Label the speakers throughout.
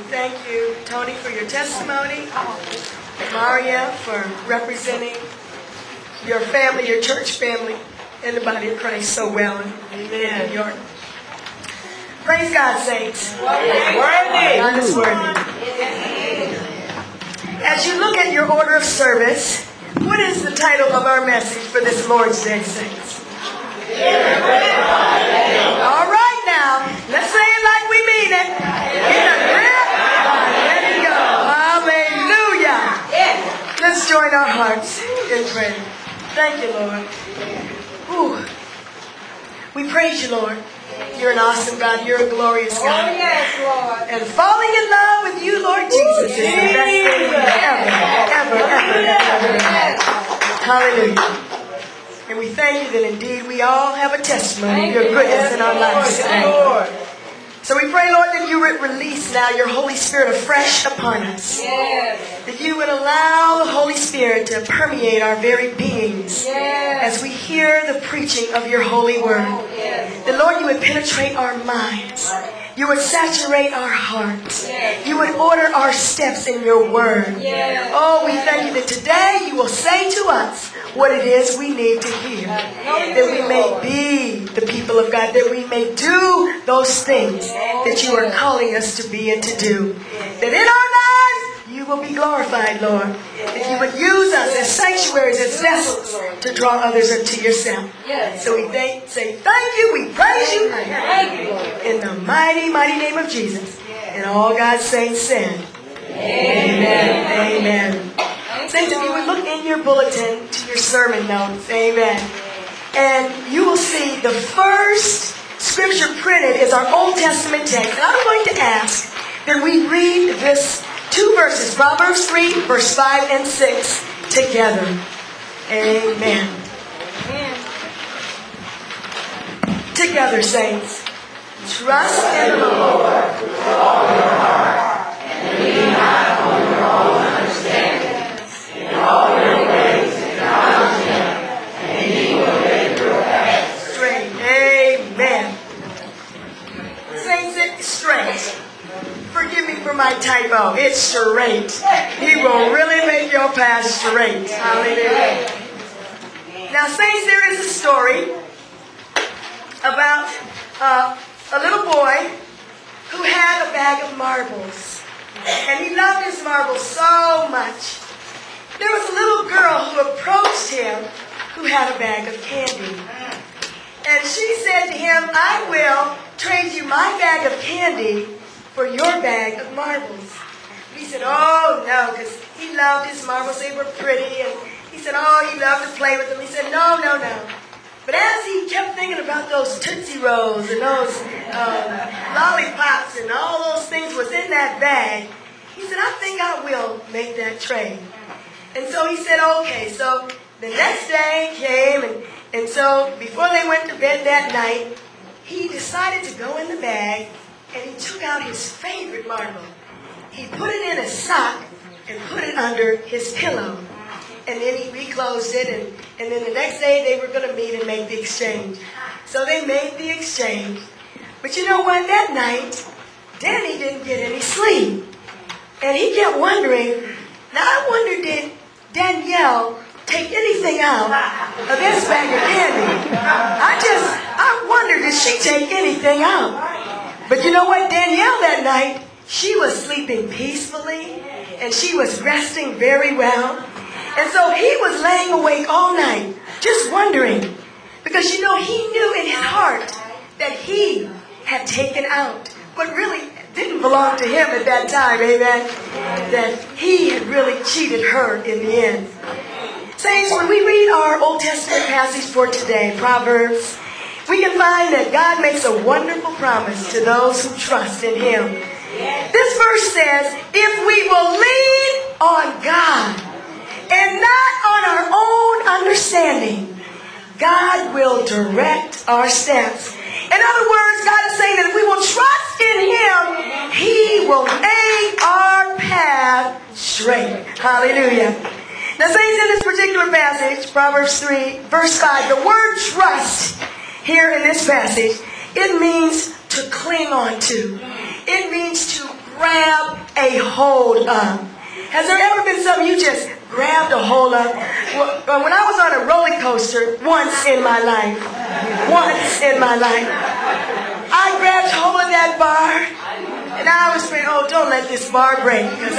Speaker 1: thank you, Tony, for your testimony. Maria, for representing your family, your church family, and the body of Christ so well. Amen. Your praise God, saints. God is worthy. As you look at your order of service, what is the title of our message for this Lord's Day, saints? All right now, let's say it like we mean it. Get a grip. Let it go. Hallelujah. Let's join our hearts in prayer. Thank you, Lord. Ooh. We praise you, Lord. You're an awesome God. You're a glorious God.
Speaker 2: Oh, yes, Lord.
Speaker 1: And falling in love with you, Lord Jesus, is the best thing ever. Hallelujah. And we thank you that indeed we all have a testimony of your goodness in our lives today. So we pray, Lord, that you would release now your Holy Spirit afresh upon us.
Speaker 2: Yes.
Speaker 1: That you would allow the Holy Spirit to permeate our very beings
Speaker 2: Yes.
Speaker 1: as we hear the preaching of your holy word.
Speaker 2: Yes.
Speaker 1: That, Lord, you would penetrate our minds. You would saturate our hearts.
Speaker 2: Yes.
Speaker 1: You would order our steps in your word.
Speaker 2: Yes.
Speaker 1: Oh, we thank you that today you will say to us what it is we need to hear. That we may be the people of God. That we may do those things that you are calling us to be and to do. That in our lives you will be glorified, Lord. That you would use us as sanctuaries, as vessels to draw others unto yourself. So we say thank you, we praise you. In the mighty, mighty name of Jesus. And all God's saints said, amen. Amen. Saints, if you would look in your bulletin to your sermon notes, amen. And you will see the first scripture printed is our Old Testament text. And I'm going to ask that we read this two verses, Proverbs 3, verse 5 and 6, together. Amen. Together, saints. Trust in the Lord with all your heart, and lean not on your own understanding. In all your ways acknowledge him, and he will make your path straight. Amen. Saints, it's straight. Forgive me for my typo. It's straight. He will really make your path straight. Hallelujah. Now, saints, there is a story about a little boy who had a bag of marbles. And he loved his marbles so much. There was a little girl who approached him who had a bag of candy. And she said to him, I will trade you my bag of candy for your bag of marbles. He said, oh no, because he loved his marbles. They were pretty. And he said, oh, he loved to play with them. He said, no, no, no. But as he kept thinking about those Tootsie Rolls and those lollipops and all those things was in that bag, he said, I think I will make that trade. And so he said, okay. So the next day came, and so before they went to bed that night, he decided to go in the bag, and he took out his favorite marble. He put it in a sock and put it under his pillow. And then he reclosed it, and then the next day they were going to meet and make the exchange. So they made the exchange. But you know what? That night, Danny didn't get any sleep. And he kept wondering, now I wonder, did Danielle take anything out of this bag of candy? I wonder, did she take anything out? But you know what? Danielle that night, she was sleeping peacefully, and she was resting very well. And so he was laying awake all night, just wondering, because you know, he knew in his heart that he had taken out what really didn't belong to him at that time, amen, that he had really cheated her in the end. Saints, when we read our Old Testament passage for today, Proverbs, we can find that God makes a wonderful promise to those who trust in him. This verse says, if we will lean on God, and not on our own understanding, God will direct our steps. In other words, God is saying that if we will trust in him, he will make our path straight. Hallelujah. Now, saints, in this particular passage, Proverbs 3, verse 5, the word trust here in this passage, it means to cling on to. It means to grab a hold of. Has there ever been something you just grabbed a hold of? Well, when I was on a roller coaster once in my life, I grabbed hold of that bar, and I was praying, oh, don't let this bar break. Because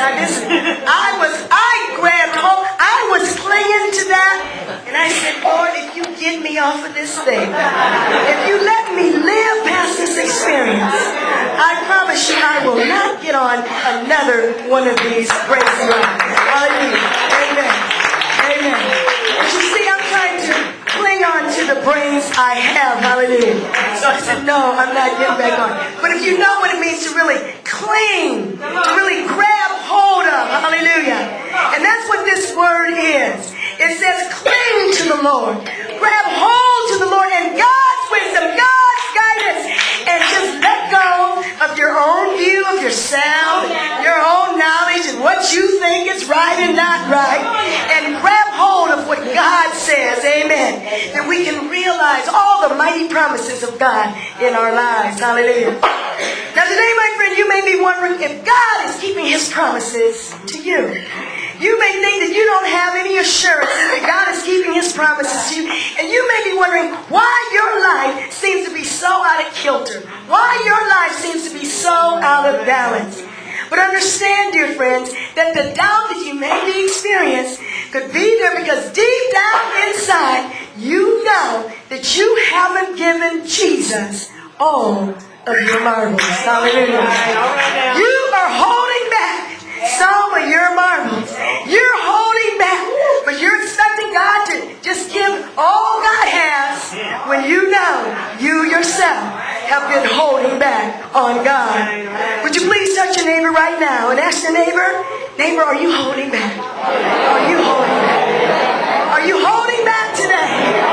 Speaker 1: I grabbed hold, I was clinging to that, and I said, Lord, if you get me off of this thing, if you let me live past this experience, I promise you I will not get on another one of these crazy rides. Hallelujah. Amen. Amen. But you see, I'm trying to cling on to the brains I have. Hallelujah. So I said, no, I'm not getting back on. But if you know what it means to really cling, to really grab hold of, hallelujah. And that's what this word is. It says cling to the Lord. Grab hold to the Lord and God's wisdom, God's guidance. And just let go of your own view of yourself, your own knowledge and what you think is right and not right. And grab hold of what God says. Amen. That we can realize all the mighty promises of God in our lives. Hallelujah. Now today, my friend, you may be wondering if God is keeping His promises to you. You may think that you don't have any assurance that God is keeping His promises to you. And you may be wondering why your life seems to be so out of kilter. Why your life seems to be so out of balance. But understand, dear friends, that the doubt that you may be experiencing could be there because deep down inside, you know that you haven't given Jesus all of your marbles. Hallelujah. You are holding back some of your marbles. You're holding back, but you're expecting God to just give all God has when you know you yourself have been holding back on God. Would you please touch your neighbor right now and ask your neighbor, neighbor, are you holding back? Are you holding back? Are you holding back today?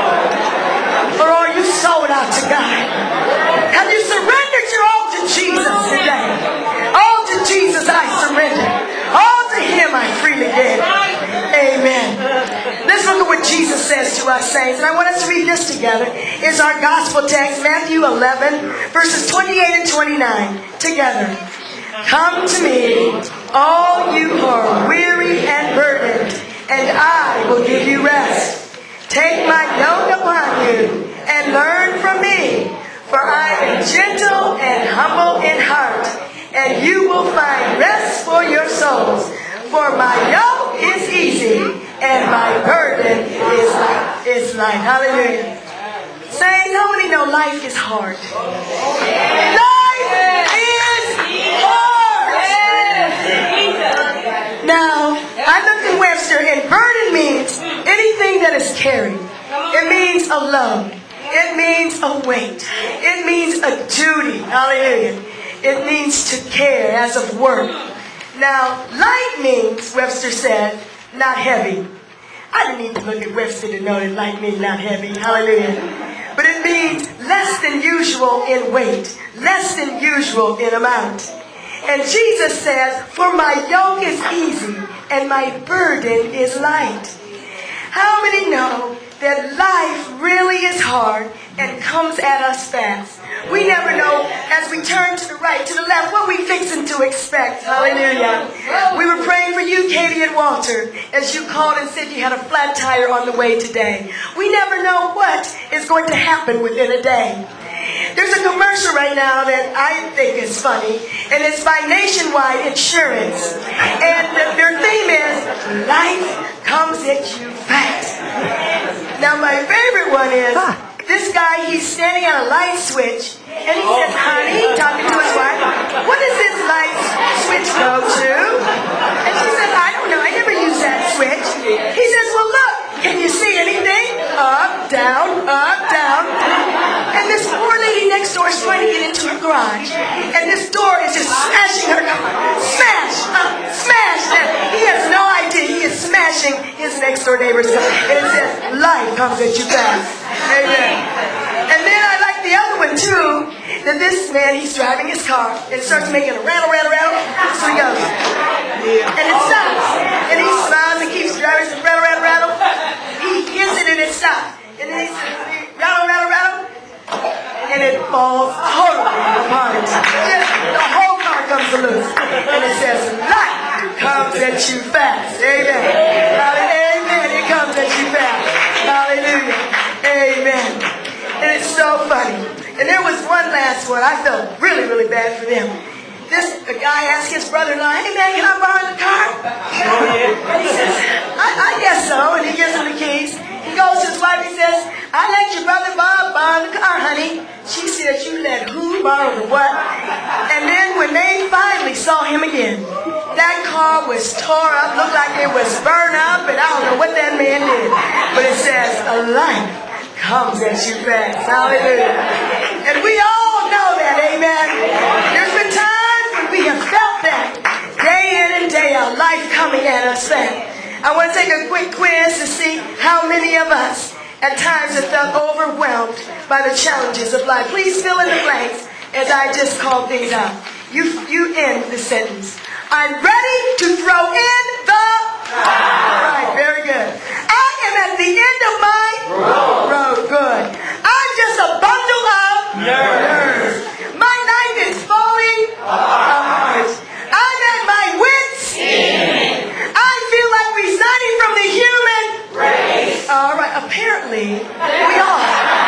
Speaker 1: Or are you sold out to God? Have you surrendered your all to Jesus today? All to Jesus I surrender. All to Him I freely give. Amen. Let's look at what Jesus says to us, saints. And I want us to read this together. It's our gospel text, Matthew 11, verses 28 and 29. Together. Come to me, all you who are weary and burdened, and I will give you rest. Take my yoke upon you and learn from me, for I am gentle and humble in heart, and you will find rest for your souls. For my yoke is easy and my burden is light. Hallelujah. Saints, how many know life is hard? Life is hard. Now, I looked in Webster, and burden means anything that is carried. It means a load. It means a weight. It means a duty. Hallelujah. It means to care as of work. Now, light means, Webster said, not heavy. I didn't even look at Webster to know that light means not heavy. Hallelujah. But it means less than usual in weight, less than usual in amount. And Jesus says, for my yoke is easy and my burden is light. How many know that life really is hard and comes at us fast? We never know as we turn to the right, to the left, what we fixing to expect. Hallelujah. We were praying for you, Katie and Walter, as you called and said you had a flat tire on the way today. We never know what is going to happen within a day. There's a commercial right now that I think is funny, and it's by Nationwide Insurance. And their theme is, life comes at you fast. Now my favorite one is, this guy, he's standing at a light switch, and he says, honey, talking to his wife, what does this light switch go to? And she says, I don't know, I never use that switch. He says, well look, can you see anything? Up, down, and this poor lady next door is trying to get into her garage, and this door is just smashing her car. Smash! He has no idea he is smashing his next door neighbor's car. And it says, life comes at you fast. Amen. And then I like the other one too, that this man, he's driving his car, and it starts making a rattle. So he goes, and it stops. And he smiles and keeps driving, says, rattle. He hits it and it stops. And then he says, rattle. And it falls totally apart. The whole car comes loose. And it says, comes at you fast. Amen. Amen. It comes at you fast. Hallelujah. Amen. And it's so funny. And there was one last one. I felt really, really bad for them. A guy asked his brother-in-law, "Hey man, can I borrow the car?" And he says, I guess so. And he gives him the keys. He goes to his wife, he says, "I let your brother Bob borrow the car, honey." She says, "You let who borrow the what?" And then when they finally saw him again, that car was tore up, looked like it was burned up, and I don't know what that man did. But it says, "A life comes at you fast." Hallelujah. And we all know that, amen. There's been times when we have felt that, day in and day out, life coming at us fast. I want to take a quick quiz to see how many of us at times have felt overwhelmed by the challenges of life. Please fill in the blanks as I just call things out. You end the sentence. I'm ready to throw in the... All right, very good. I am at the end of my road. Good. I'm just a bundle of nerves. My life is falling apart. I'm at my wits' end. I feel like resigning from the human race. All right, apparently we all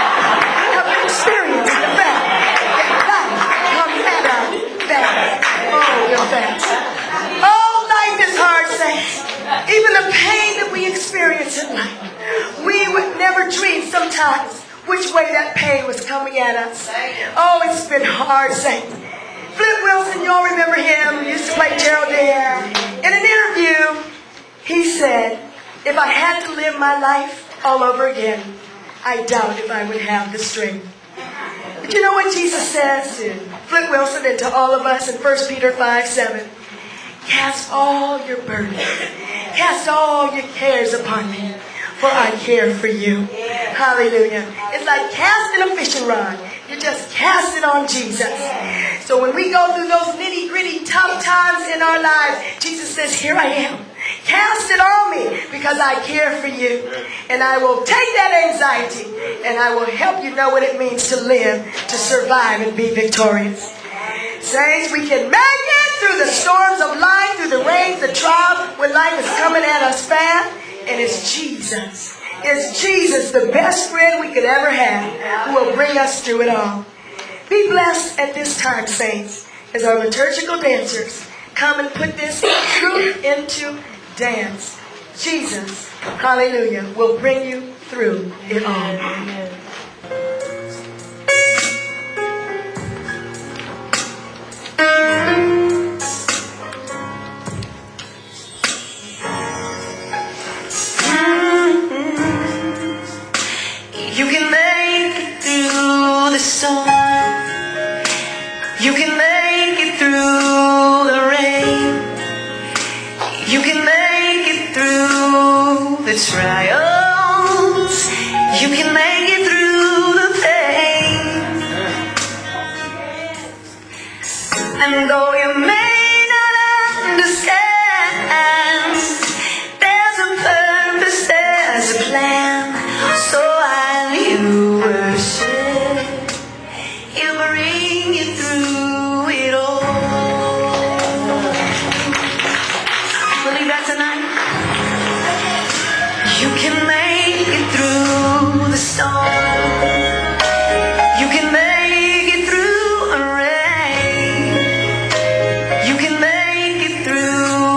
Speaker 1: have experienced the fact that life comes at us fast. Oh, real fast. Oh, life is hard, saints. Even the pain that we experience in life, we would never dream sometimes which way that pain was coming at us. Oh, it's been hard, saints. Flip Wilson, you all remember him, he used to play Geraldine. In an interview, he said, "If I had to live my life all over again, I doubt if I would have the strength." But you know what Jesus says to Flip Wilson and to all of us in 1 Peter 5:7? "Cast all your burdens, cast all your cares upon me, for I care for you." Hallelujah. It's like casting a fishing rod. You just cast it on Jesus. So when we go through those nitty-gritty tough times in our lives, Jesus says, "Here I am. Cast it on me because I care for you. And I will take that anxiety and I will help you know what it means to live, to survive and be victorious." Saints, we can make it through the storms of life, through the rains, the trials, when life is coming at us fast. And it's Jesus. It's Jesus, the best friend we could ever have, who will bring us through it all. Be blessed at this time, saints, as our liturgical dancers come and put this truth into dance. Jesus, hallelujah, will bring you through it all. Amen. You can make it through the storm. You can make it through the rain. You can make it through the trials. You can make it through the pain. And though you may not understand, there's a purpose, there's a plan. So while you worship, He'll bring you through it all. Believe that tonight? You can make it through the storm. You can make it through a rain. You can make it through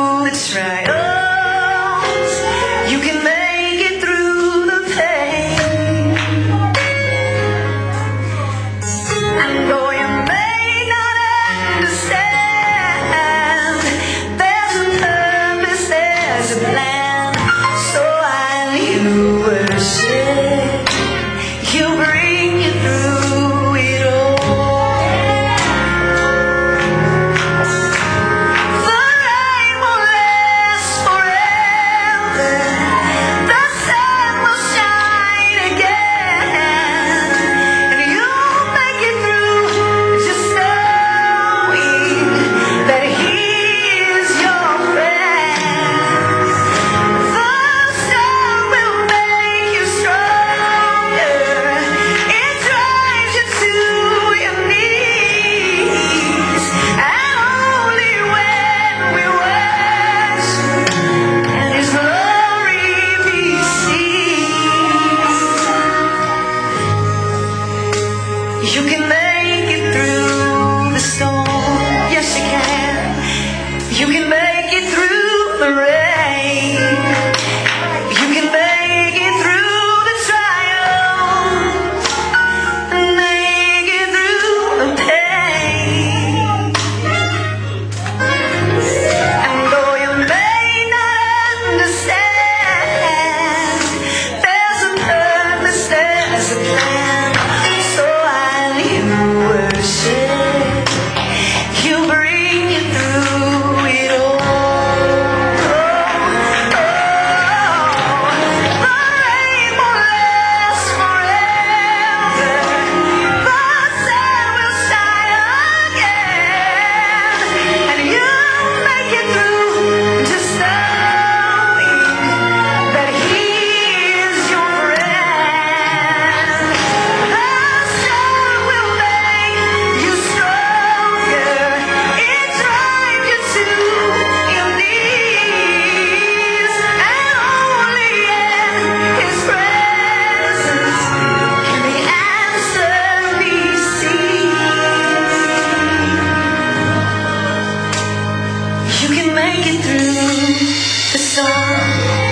Speaker 1: can make it through the storm.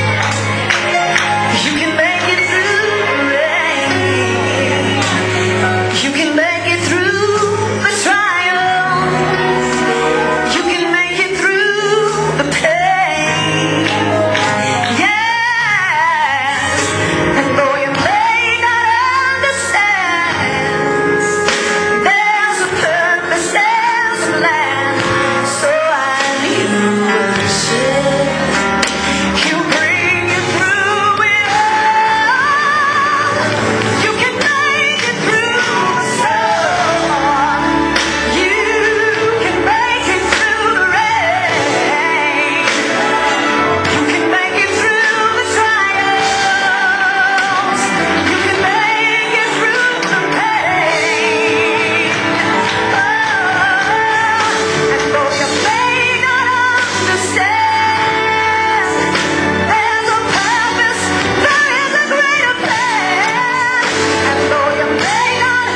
Speaker 1: You can make it through the rain. You can make it through the trials. You can make it through the pain. Yes. And though you may not understand, there's a purpose, there's a plan. So I worship. He'll bring you through it all. You can make it through the storm. You can make it through the rain. You can make it through the trials. You can make it through the pain. And though you may not understand, there's a purpose, there is a greater plan. And though you may not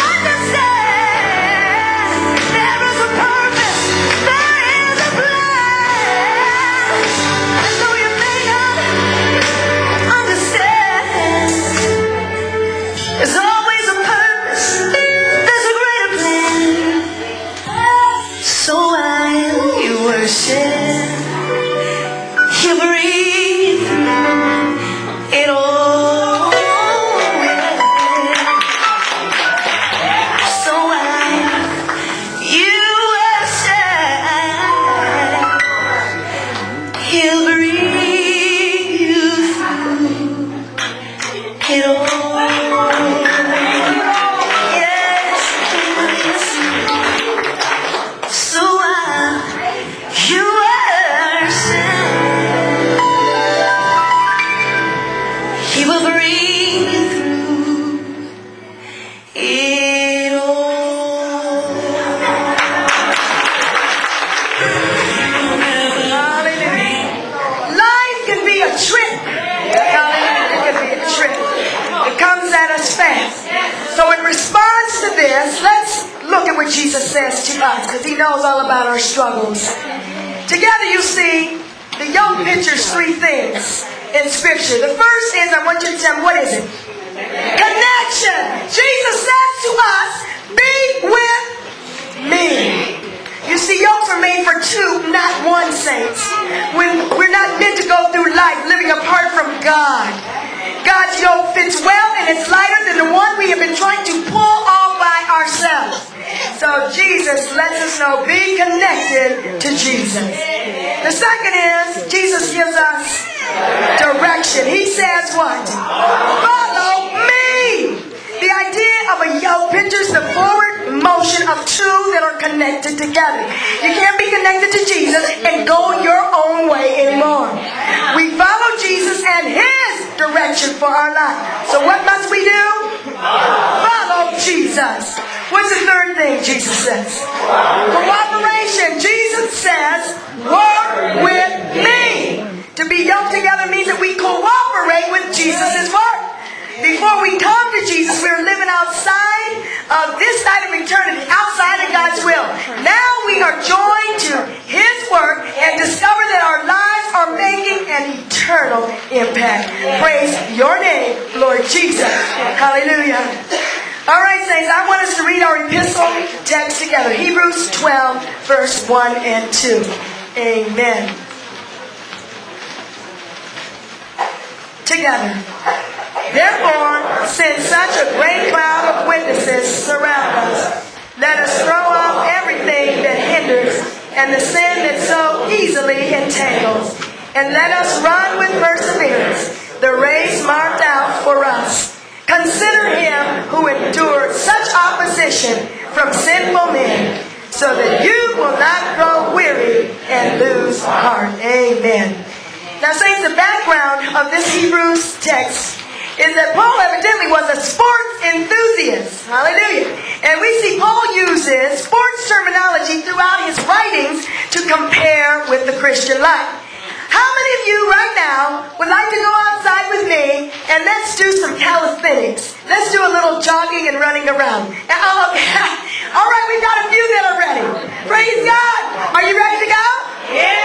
Speaker 1: understand, there is a purpose, there is a plan. And though you may not understand, there's always a purpose, there's a greater plan. So while you worship, you breathe it all. So while you worship, he'll bring you through it all. Yes, yes. So while you worship, he will bring you through it all. Hallelujah. Life can be a trip. Hallelujah. It can be a trip. It comes at us fast. So in response to this, let's look at what Jesus says to us, because he knows all about our struggles. Together you see, the young pictures three things in Scripture. The first is, I want you to tell me, what is it? Connection. Jesus says to us, be with me. You see, yokes are made for two, not one, saints. When we're not meant to go through life living apart from God. God's yoke fits well and it's lighter than the one we have been trying to pull all by ourselves. So Jesus lets us know, be connected to Jesus. The second is, Jesus gives us direction. He says what? Follow me. The idea of a yoke pictures the forward motion of two that are connected together. You can't be connected to Jesus and go your own way anymore. We follow Jesus and his direction for our life. So what must we do? Follow Jesus. What's the third thing Jesus says? Cooperation. Jesus says, work with me. To be yoked together means that we cooperate with Jesus' work. Before we come to Jesus, we were living outside of this side of eternity, outside of God's will. Now we are joined to his work and discover that our lives are making an eternal impact. Praise your name, Lord Jesus. Hallelujah. All right, saints, I want us to read our epistle text together. Hebrews 12, verse 1 and 2. Amen. Together. Therefore, since such a great cloud of witnesses surround us, let us throw off everything that hinders and the sin that so easily entangles, and let us run with perseverance the race marked out for us. Consider him who endured such opposition from sinful men, so that you will not grow weary and lose heart. Amen. Now, saints, the background of this Hebrews text is that Paul evidently was a sports enthusiast. Hallelujah. And we see Paul uses sports terminology throughout his writings to compare with the Christian life. How many of you right now would like to go outside with me and let's do some calisthenics? Let's do a little jogging and running around. All right, we've got a few that are ready. Praise God. Are you ready to go? Yeah.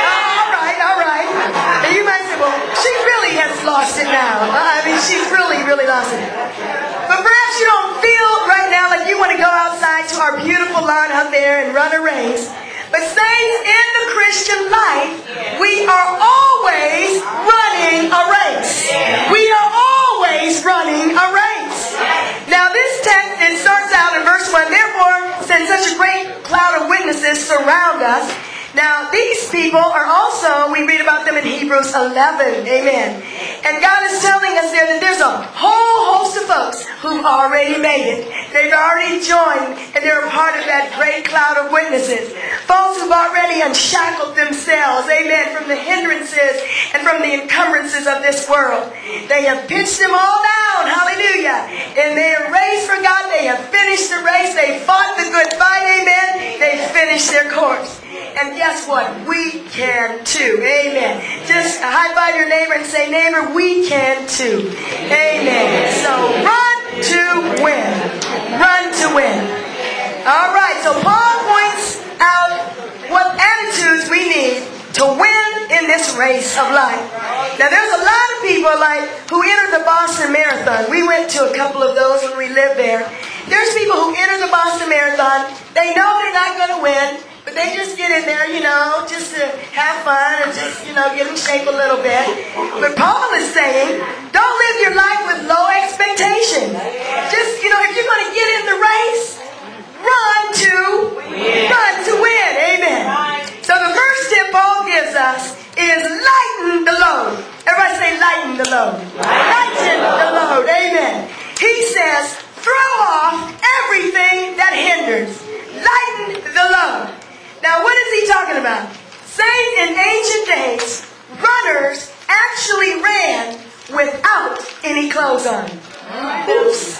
Speaker 1: influences surround us. Now, these people are also, we read about them in Hebrews 11. Amen. And God is telling us there that there's a whole host of folks who've already made it. They've already joined, and they're a part of that great cloud of witnesses. Folks who've already unshackled themselves, amen, from the hindrances and from the encumbrances of this world. They have pitched them all down, hallelujah. And they are raised for God. They have finished the race. They fought the good fight, amen. They finished their course. And guess what? We can too. Amen. Just high five your neighbor and say, neighbor, we can too. Amen. So run to win. Run to win. All right. So Paul points out what attitudes we need to win in this race of life. Now there's a lot of people who enter the Boston Marathon. We went to a couple of those when we lived there. There's people who enter the Boston Marathon. They know they're not going to win. But they just get in there, just to have fun and just, get in shape a little bit. But Paul is saying, don't live your life with low expectations. Just, if you're going to get in the race, run to win. Amen. So the first tip Paul gives us is lighten the load. Everybody say lighten the load. Lighten the load. Amen. He says, throw off everything that hinders. Lighten the load. Now, what is he talking about? Saying in ancient days, runners actually ran without any clothes on. Oops.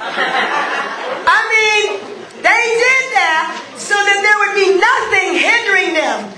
Speaker 1: They did that so that there would be nothing hindering them.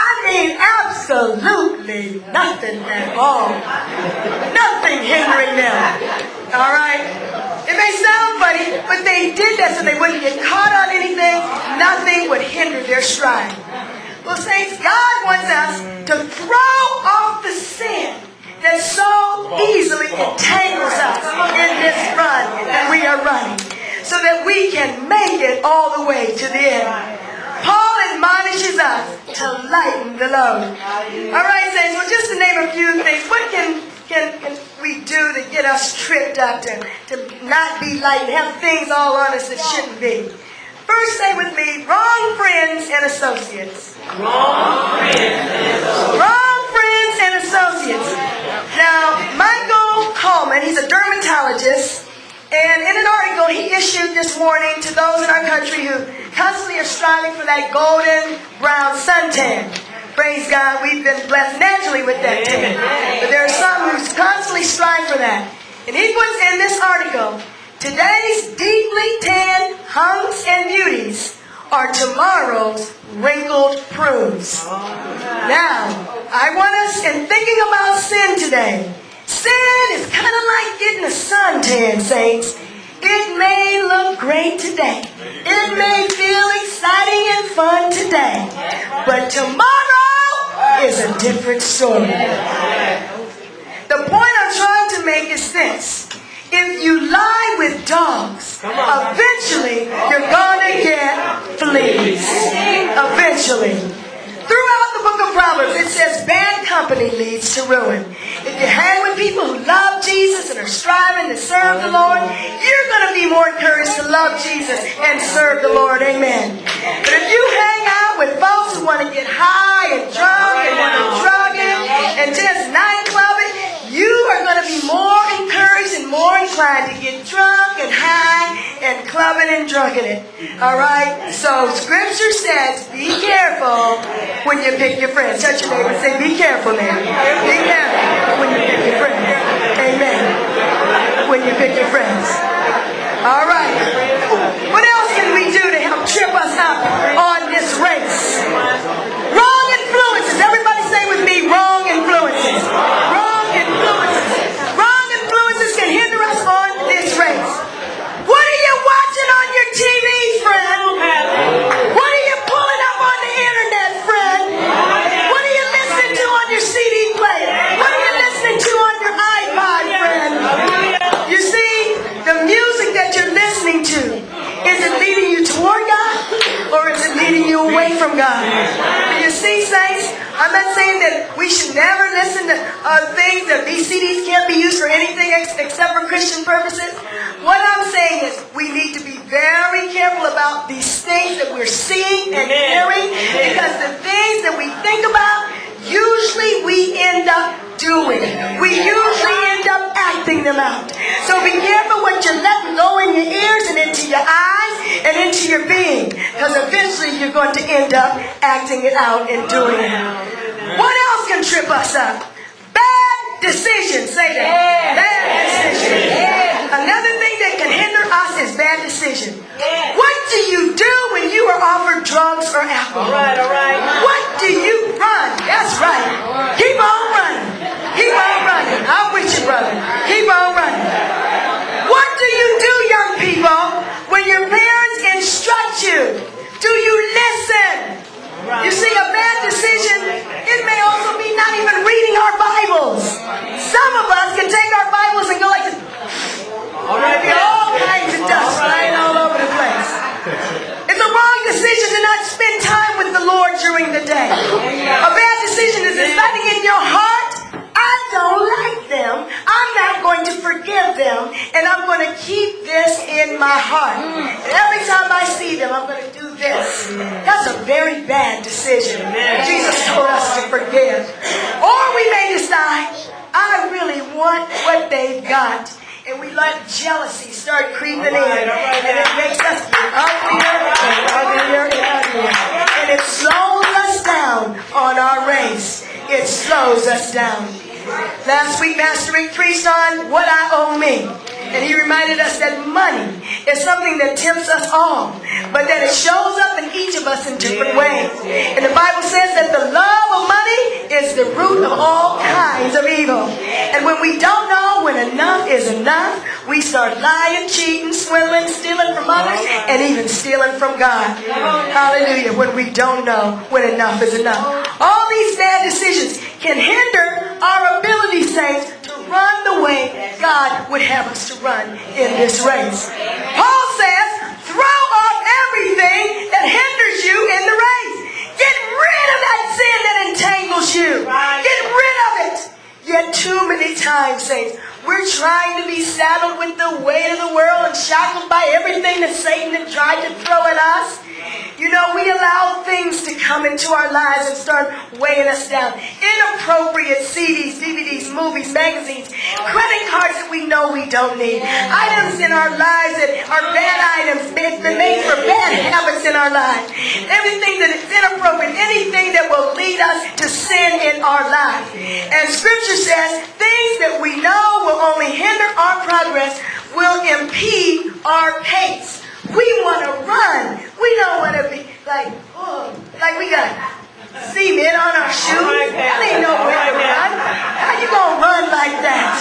Speaker 1: Absolutely nothing at all. Nothing hindering them. All right? It may sound funny, but they did that so they wouldn't get caught on anything. Nothing would hinder their stride. Well, saints, God wants us to throw off the sin that so easily entangles us in this run that we are running, so that we can make it all the way to the end. Paul admonishes us to lighten the load. All right, saints, well, just to name a few things, what can we do to get us tripped up, to not be light and have things all on us that shouldn't be? First, say with me, wrong friends and associates.
Speaker 3: Wrong friends and associates.
Speaker 1: Wrong friends and associates. Now, Michael Coleman, he's a dermatologist, and in an article he issued this morning to those in our country who constantly are striving for that golden brown suntan. Praise God, we've been blessed naturally with that tan. But there are some who constantly strive for that. And he puts in this article, today's deeply tanned hunks and beauties are tomorrow's wrinkled prunes. Now, I want us, in thinking about sin today, sin is kind of like getting a suntan, saints. It may look great today. It may feel exciting and fun today. But tomorrow is a different story. The point I'm trying to make is this. If you lie with dogs, eventually you're going to get fleas. Eventually. Throughout the book of Proverbs, it says bad company leads to ruin. If you hang with people who love Jesus and are striving to serve the Lord, you're going to be more encouraged to love Jesus and serve the Lord. Amen. But if you hang out with folks who want to get high and drunk and want to drug it and just nightclub it, you are going to be more encouraged and more inclined to get drunk and high and clubbing and drunking it. All right? So Scripture says, be careful when you pick your friends. Touch your neighbor and say, be careful now. Be careful when you pick your friends. Amen. When you pick your friends. All right. What else can we do to help trip us up on this race? Wrong influences. Everybody say with me, wrong influences. Wrong influences. Wrong influences can hinder us on this race. What are you watching on your TV, friend? What are you pulling up on the internet, friend? What are you listening to on your CD player? What are you listening to on your iPod, friend? You see, the music that you're listening to, is it leading you toward God or is it leading I'm not saying that we should never listen to things, that these CDs can't be used for anything except for Christian purposes. What I'm saying is we need to be very careful about these things that we're seeing and hearing, because the things that we think about, usually we end up doing. We usually end up acting them out. So be careful what you let go in your ears and into your eyes and into your being, because eventually you're going to end up acting it out and doing it. What else can trip us up? Bad decisions. Say that. Bad decisions. Another thing that can hinder us is bad decision. What do you do when you are offered drugs or alcohol?
Speaker 3: All right.
Speaker 1: What do you run? That's right. Keep on running. Keep on running. I'm with you, brother. Keep on running. What do you do, young people, when your parents instruct you? Do you listen? You see, a bad decision, it may also be not even reading our Bibles. Some of us can take our Bibles and go like this. All kinds of dust flying all over the place. It's a wrong decision to not spend time with the Lord during the day. A bad decision is deciding in your heart, I don't like them. I'm not going to forgive them. And I'm going to keep this in my heart. And every time I see them, I'm going to do this. That's a very bad decision. Jesus told us to forgive. Or we may decide, I really want what they've got. And we let jealousy start creeping in. And it makes us uglier and uglier and uglier. And it slows us down on our race. It slows us down. Last week, Pastor Rick preached on what I owe me. And he reminded us that money is something that tempts us all, but that it shows up in each of us in different ways. And the Bible says that the love of money is the root of all kinds of evil. And when we don't know when enough is enough, we start lying, cheating, swindling, stealing from others, and even stealing from God. Hallelujah. When we don't know when enough is enough. All these bad decisions can hinder our ability, saints, to run the way God would have us to run in this race. Paul says, throw off everything that hinders you in the race. Get rid of that sin that entangles you. Get rid of it. Yet too many times, saints, we're trying to be saddled with the weight of the world and shackled by everything that Satan had tried to throw at us. You know, we allow things to come into our lives and start weighing us down. Inappropriate CDs, DVDs, movies, magazines, credit cards that we know we don't need. Items in our lives that are bad items, that make for bad habits in our lives. Everything that is inappropriate, anything that will lead us to sin in our lives. And Scripture says things that we know will only hinder our progress will impede our pace. We want to run. We don't want to be like we got cement on our shoes. That ain't no way to run. How you going to run like that?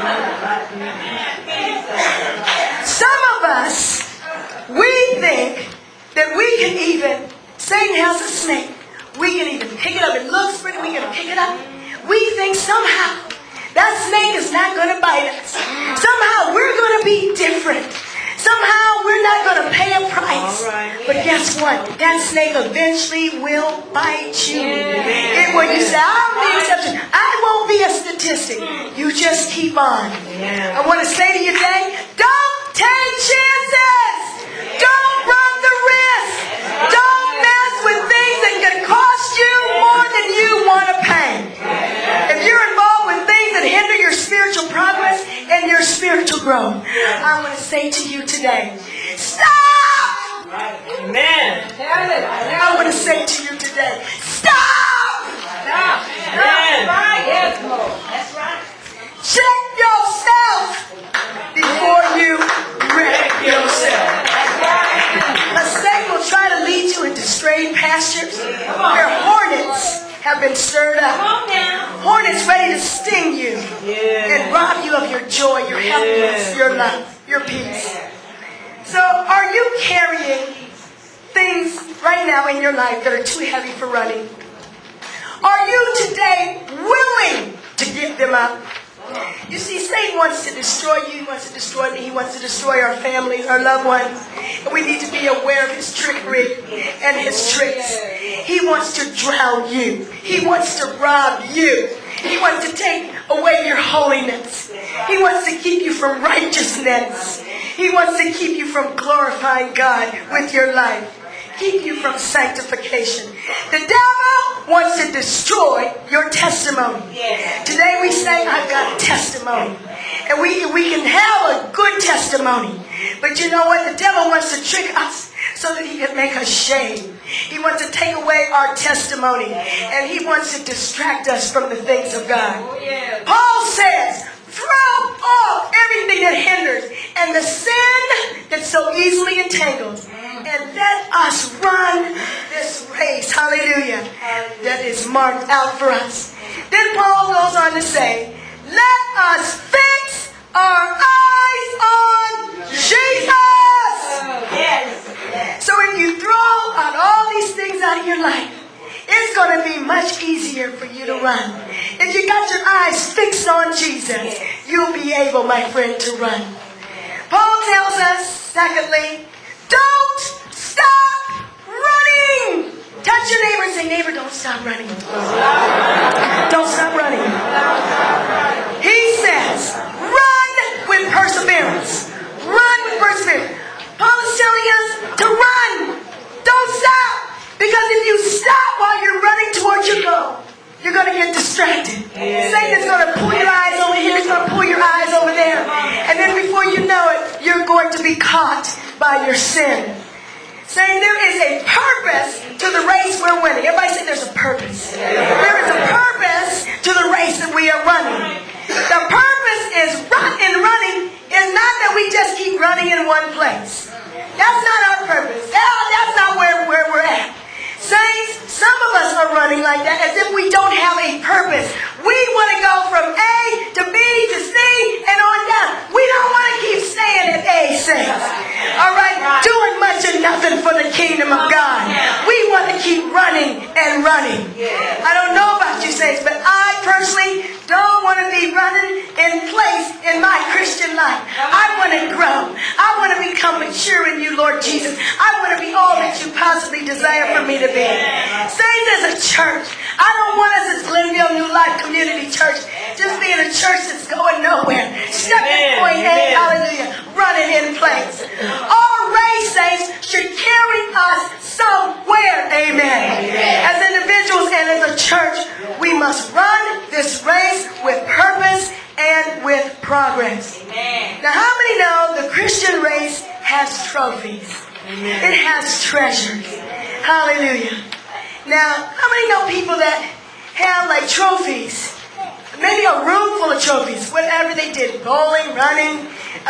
Speaker 1: Some of us, we think that we can even, Satan has a snake. We can even pick it up. It looks pretty. We can pick it up. We think somehow that snake is not going to bite us. Somehow we're going to be different. Somehow we're not going to pay a price. But guess what? That snake eventually will bite you. It will. You say, I'll be an exception. I won't be a statistic. You just keep on. I want to say to you today, don't take chances. Don't run the risk. Don't mess with things that can cost you more than you want to pay. If you're involved with things that hinder your spiritual progress and your spiritual growth, I want to say to you today, stop!
Speaker 3: Amen.
Speaker 1: I want to say to you today, stop!
Speaker 3: Amen.
Speaker 2: That's right.
Speaker 1: Check yourself before you wreck yourself. A snake will try to lead you into strayed pastures where hornets have been stirred up. Hornets ready to sting you and rob you of your joy, your happiness, your love, your peace. So are you carrying things right now in your life that are too heavy for running? Are you today willing to give them up? You see, Satan wants to destroy you. He wants to destroy me. He wants to destroy our families, our loved ones. And we need to be aware of his trickery and his tricks. He wants to drown you. He wants to rob you. He wants to take away your holiness. He wants to keep you from righteousness. He wants to keep you from glorifying God with your life. Keep you from sanctification. The devil wants to destroy your testimony. Today we say, I've got a testimony. And we can have a good testimony. But you know what? The devil wants to trick us so that he can make us shame. He wants to take away our testimony. And he wants to distract us from the things of God. Paul says, throw off everything that hinders and the sin that so easily entangles. And let us run this race, hallelujah, that is marked out for us. Then Paul goes on to say, let us fix our eyes on Jesus. So if you throw out all these things out of your life, it's going to be much easier for you to run. If you got your eyes fixed on Jesus, you'll be able, my friend, to run. Paul tells us, secondly, don't stop running. Touch your neighbor and say, neighbor, don't stop running. Don't stop running. He says, run with perseverance. Run with perseverance. Paul is telling us to run. Don't stop. Because if you stop while you're running towards your goal, you're going to get distracted. Satan's going to pull your eyes over here. He's going to pull your eyes over there. And then before you know it, you're going to be caught by your sin. Saying there is a purpose to the race we're winning. Everybody say there's a purpose. There is a purpose to the race that we are running. The purpose is running is not that we just keep running in one place. That's not our purpose. That's not where we're at. Saints, some of us are running like that as if we don't have a purpose. We want to go from A to B to C and on down. We don't want to keep staying at A, saints. All right? Doing much and nothing for the kingdom of God. We want to keep running and running. I don't know about you, saints, but I personally don't want to be running in place in my Christian life. I want to grow. I want to become mature in you, Lord Jesus. I want to be all that you possibly desire for me to be. Saints, as a church, I don't want us as Glenville New Life Community Church just being a church that's going nowhere. Stepping point A, hallelujah, running in place. Our race, saints, should carry us somewhere, amen. As individuals and as a church, we must run this race with purpose and with progress. Now, how many know the Christian race has trophies? It has treasures. Hallelujah. Now, how many know people that have like trophies? Maybe a room full of trophies, whatever they did, bowling, running.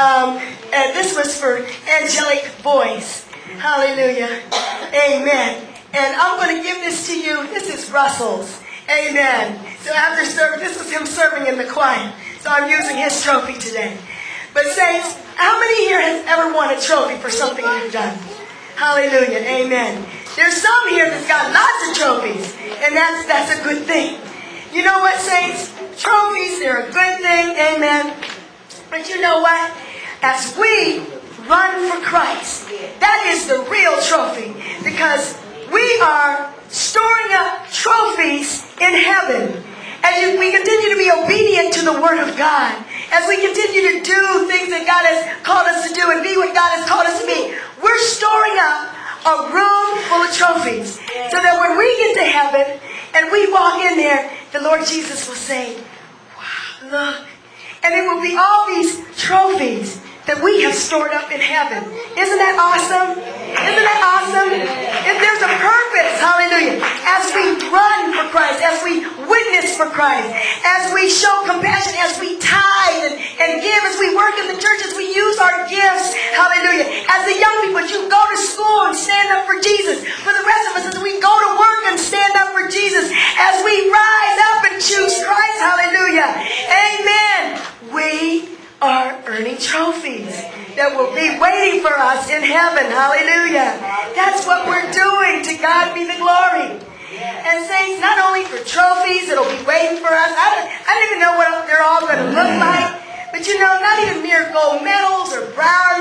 Speaker 1: And this was for angelic boys. Hallelujah. Amen. And I'm going to give this to you. This is Russell's. Amen. So after service, this was him serving in the choir. So I'm using his trophy today. But saints, how many here has ever won a trophy for something you've done? Hallelujah. Amen. There's some here that's got lots of trophies. And that's a good thing. You know what, saints? Trophies, they're a good thing. Amen. But you know what? As we run for Christ, that is the real trophy. Because we are storing up trophies in heaven. As we continue to be obedient to the Word of God. As we continue to do things that God has called us to do and be what God has called us to be. We're storing up a room full of trophies. So that when we get to heaven and we walk in there, the Lord Jesus will say, wow, look. And it will be all these trophies that we have stored up in heaven. Isn't that awesome? Isn't that awesome? If there's a purpose, hallelujah, as we run for Christ, as we witness for Christ, as we show compassion, as we tithe and give, as we work in the church, as we use our gifts, hallelujah. As the young people, you go to school and stand up for Jesus. For the rest of us, as we go to work and stand up for Jesus, as we rise up and choose Christ, hallelujah. Amen. We are earning trophies that will be waiting for us in heaven. Hallelujah. That's what we're doing. To God be the glory. And saints, not only for trophies that'll be waiting for us. I don't even know what they're all going to look like. But you know, not even mere gold medals or bronze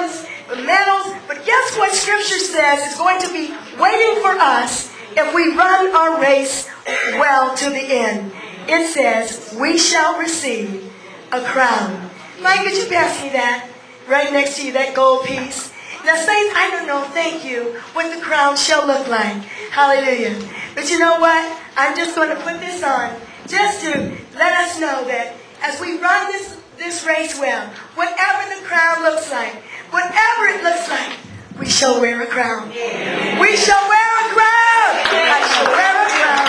Speaker 1: medals. But guess what Scripture says is going to be waiting for us if we run our race well to the end? It says, we shall receive a crown. Mike, could you pass me that? Right next to you, that gold piece. Now, saints, I don't know, thank you, what the crown shall look like. Hallelujah. But you know what? I'm just going to put this on just to let us know that as we run this race well, whatever the crown looks like, whatever it looks like, we shall wear a crown. We shall wear a crown. I shall wear a crown.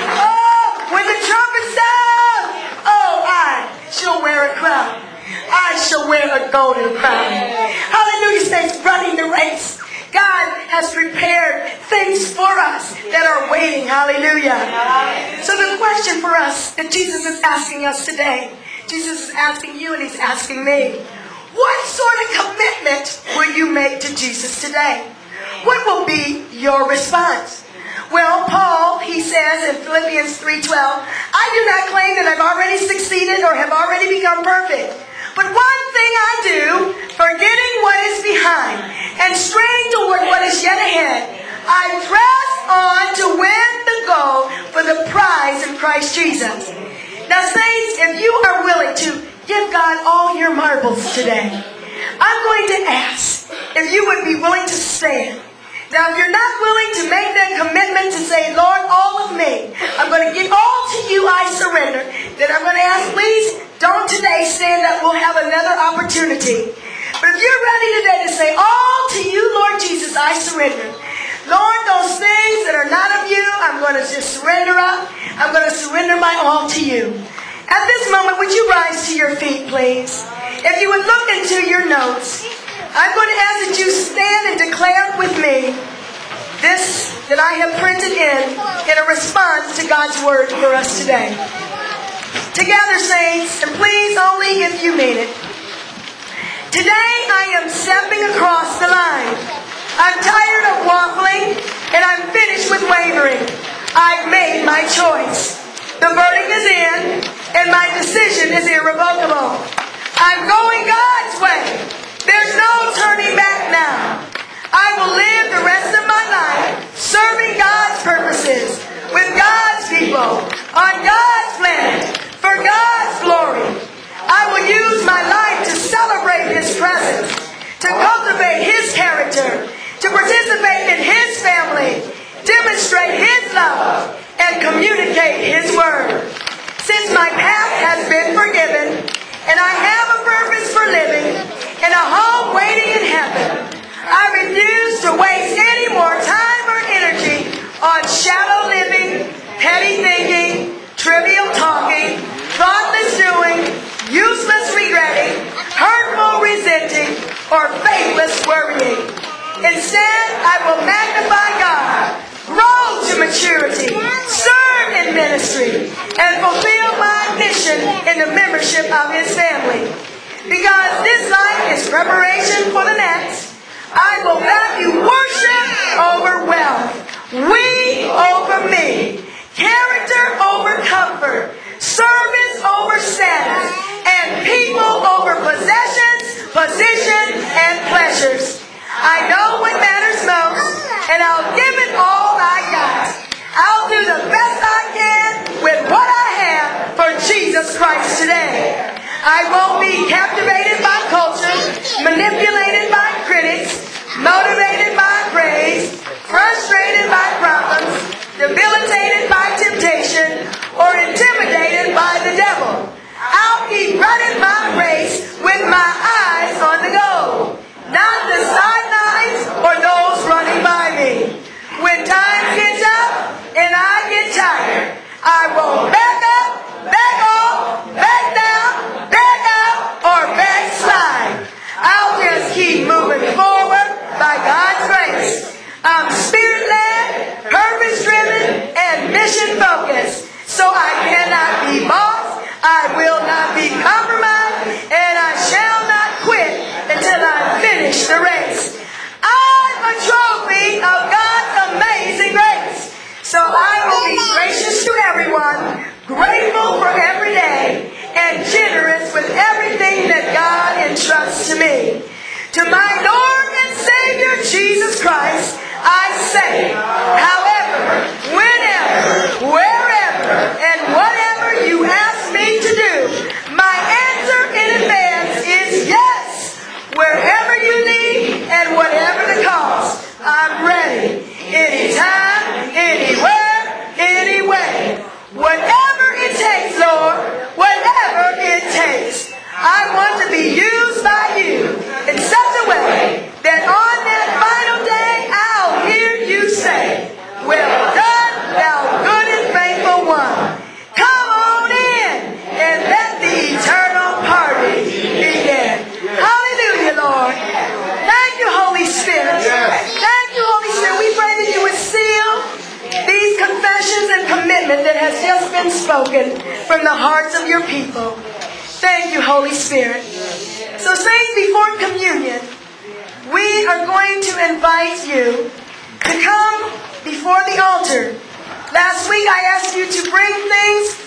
Speaker 1: Oh, when the trumpet sounds, oh, I shall wear a crown. I shall wear a golden crown. Hallelujah, saints, running the race. God has prepared things for us that are waiting. Hallelujah. So the question for us that Jesus is asking us today, Jesus is asking you and he's asking me, what sort of commitment will you make to Jesus today? What will be your response? Well, Paul, he says in Philippians 3:12, I do not claim that I've already succeeded or have already become perfect. But one thing I do, forgetting what is behind and straining toward what is yet ahead, I press on to win the goal for the prize in Christ Jesus. Now, saints, if you are willing to give God all your marbles today, I'm going to ask if you would be willing to stand. Now, if you're not willing to make that commitment to say, Lord, all of me, I'm going to give all to you, I surrender, then I'm going to ask, please, don't today stand up. We'll have another opportunity. But if you're ready today to say, all to you, Lord Jesus, I surrender. Lord, those things that are not of you, I'm going to just surrender up. I'm going to surrender my all to you. At this moment, would you rise to your feet, please? If you would look into your notes, I'm going to ask that you stand and declare with me this that I have printed in a response to God's word for us today. Together, saints, and please only if you mean it. Today I am stepping across the line. I'm tired of waffling and I'm finished with wavering. I've made my choice. The verdict is in and my decision is irrevocable. I'm going God's way. There's no turning back now. I will live the rest of my life serving God's purposes with God's people on God's planet for God's glory. I will use my life to celebrate His presence, to cultivate His character, to participate in His family, demonstrate His love, and communicate His word. Since my path has been forgiven, and I have a purpose for living, and a home waiting in heaven, I refuse to waste any more time or energy on shallow living, petty thinking, trivial talking, thoughtless doing, useless regretting, hurtful resenting, or faithless worrying. Instead, I will magnify God, grow to maturity, serve in ministry, and fulfill my mission in the membership of His family. Because this life is preparation for the next, I will value worship over wealth, we over me, character over comfort, service over status, and people over possessions, position, and pleasures. I know what matters most, and I'll give it all I got. I'll do the best I can with what I have for Jesus Christ today. I won't be captivated by culture, manipulated by critics, motivated by praise, frustrated by problems, debilitated by temptation, or intimidated by the devil. I'll keep running my race with my eyes on the goal, not the sidelines or those running by me. When time gets up and I get tired, I won't back up, back off, back down, back out, or backslide. I'll just keep moving forward by God's grace. I'm spirit-led, purpose-driven, and Spirit. Thank you, Holy Spirit. We pray that you would seal these confessions and commitment that has just been spoken from the hearts of your people. Thank you, Holy Spirit. So, saints, before communion, we are going to invite you to come before the altar. Last week I asked you to bring things